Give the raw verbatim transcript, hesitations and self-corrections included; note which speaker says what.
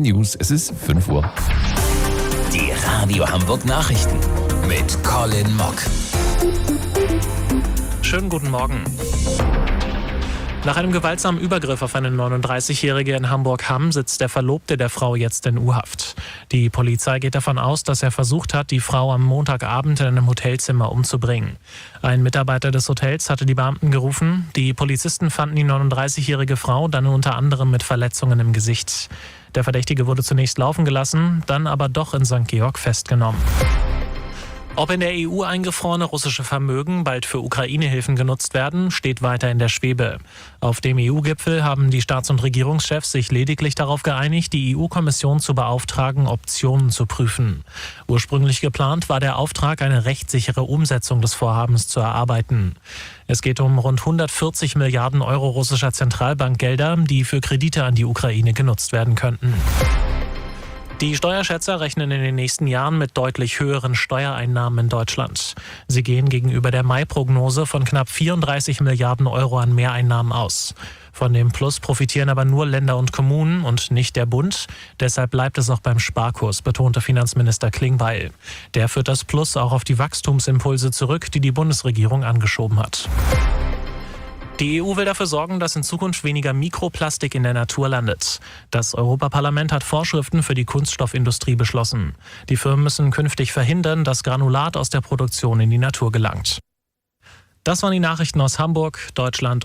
Speaker 1: News. Es ist fünf Uhr.
Speaker 2: Die Radio Hamburg Nachrichten mit Colin Mock.
Speaker 3: Schönen guten Morgen. Nach einem gewaltsamen Übergriff auf eine neununddreißigjährige in Hamburg-Hamm sitzt der Verlobte der Frau jetzt in U-Haft. Die Polizei geht davon aus, dass er versucht hat, die Frau am Montagabend in einem Hotelzimmer umzubringen. Ein Mitarbeiter des Hotels hatte die Beamten gerufen. Die Polizisten fanden die neununddreißigjährige Frau dann unter anderem mit Verletzungen im Gesicht. Der Verdächtige wurde zunächst laufen gelassen, dann aber doch in Sankt Georg festgenommen. Ob in der E U eingefrorene russische Vermögen bald für Ukraine-Hilfen genutzt werden, steht weiter in der Schwebe. Auf dem E U-Gipfel haben die Staats- und Regierungschefs sich lediglich darauf geeinigt, die E U-Kommission zu beauftragen, Optionen zu prüfen. Ursprünglich geplant war der Auftrag, eine rechtssichere Umsetzung des Vorhabens zu erarbeiten. Es geht um rund hundertvierzig Milliarden Euro russischer Zentralbankgelder, die für Kredite an die Ukraine genutzt werden könnten. Die Steuerschätzer rechnen in den nächsten Jahren mit deutlich höheren Steuereinnahmen in Deutschland. Sie gehen gegenüber der Mai-Prognose von knapp vierunddreißig Milliarden Euro an Mehreinnahmen aus. Von dem Plus profitieren aber nur Länder und Kommunen und nicht der Bund. Deshalb bleibt es auch beim Sparkurs, betonte Finanzminister Klingbeil. Der führt das Plus auch auf die Wachstumsimpulse zurück, die die Bundesregierung angeschoben hat. Die E U will dafür sorgen, dass in Zukunft weniger Mikroplastik in der Natur landet. Das Europaparlament hat Vorschriften für die Kunststoffindustrie beschlossen. Die Firmen müssen künftig verhindern, dass Granulat aus der Produktion in die Natur gelangt. Das waren die Nachrichten aus Hamburg, Deutschland